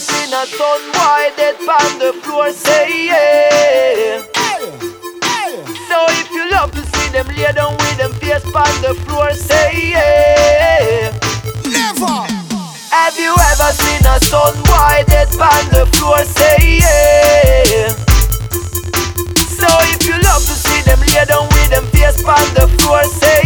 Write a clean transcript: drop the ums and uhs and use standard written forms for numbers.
seen a son boy dead on the floor, say yeah. So if you love to see them lay down with them face on the floor, say yeah. Never. Have you ever seen a son boy dead on the floor, say yeah. So if you love to see them lay down with them face on the floor, say